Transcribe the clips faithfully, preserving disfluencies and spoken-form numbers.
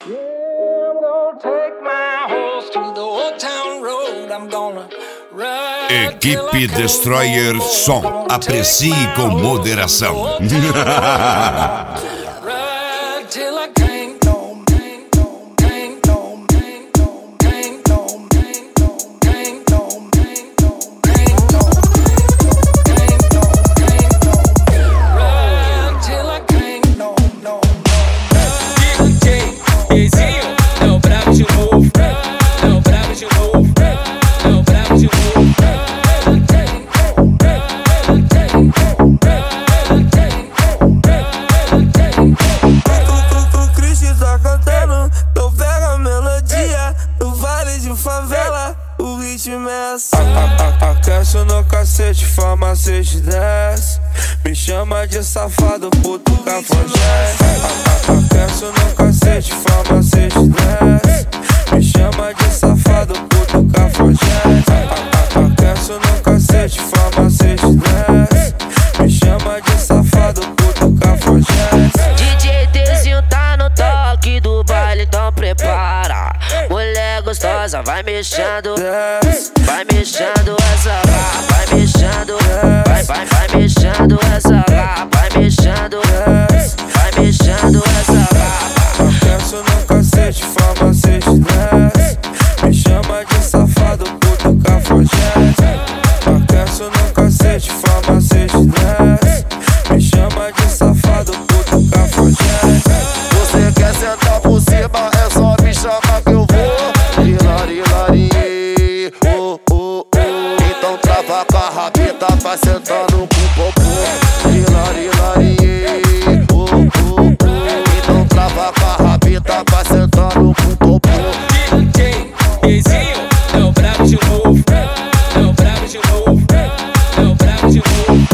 Equipe Destroyer Som, aprecie com moderação. Aquece no cacete, farmacêutico desce. Me chama de safado, puto cafajeste. Aquece no cacete, farmacêutico desce. Me chama de safado, puto cafajeste. Aquece no cacete, farmacêutico desce. Me chama de safado, puto cafajeste. D J Tzinho tá no toque do baile, então prepara. Mulher gostosa, vai mexendo, vai mexendo essa lá, vai mexendo, vai, vai, vai mexendo essa lá, vai mexendo, vai mexendo essa lá. Aquece no cacete, farmacêutico desce. Me chama de safado, puto cafajeste. Aquece no cacete, farmacêutico desce. Me chama de safado, puto cafajeste. Você quer sentar por cima, é só me chamar que eu vou. Hilari, hilari, oh, oh, oh. Então trava com a rabita, vai sentando com o popô. Hilari, hilari, oh, oh, oh. Então trava com a rabita, vai sentando com o popô. D J Tzinho é o brabo de novo, é o brabo de novo, é o brabo de novo.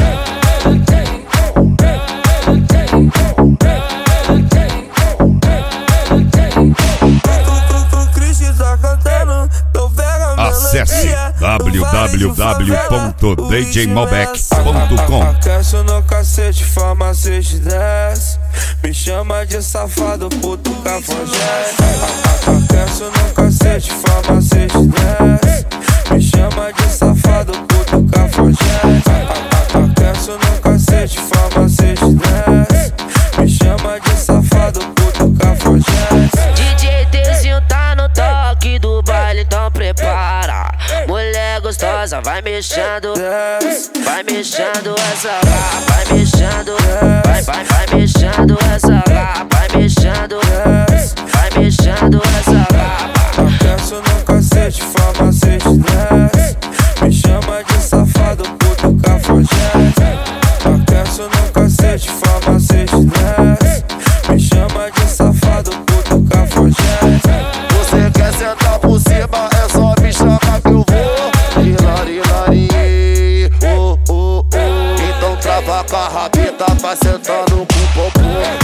Acesse w w w ponto d j malbec ponto com. Aquece no cacete, farmacêutico desce. Me chama de safado, puto cafajeste. Aquece no cacete, farmacêutico desce. Me chama de safado, puto cafajeste. Aquece no cacete, farmacêutico desce. Me chama de safado, puto cafajeste. D J Tzinho tá no toque do baile, então prepara. Mulher gostosa, vai mexendo, vai mexendo essa lá, vai mexendo, vai, vai, vai mexendo essa lá, vai mexendo, vai mexendo essa lá. Aquece no cacete, farmacêutico desce. Me chama de safado, puto cafajeste. Aquece no cacete, farmacêutico desce. Me chama de safado, puto cafajeste. Você quer sentar por cima, é só me chamar que eu vou. Hilari, hilari, oh, oh, oh. Então trava com a rabita, vai sentando com o popô.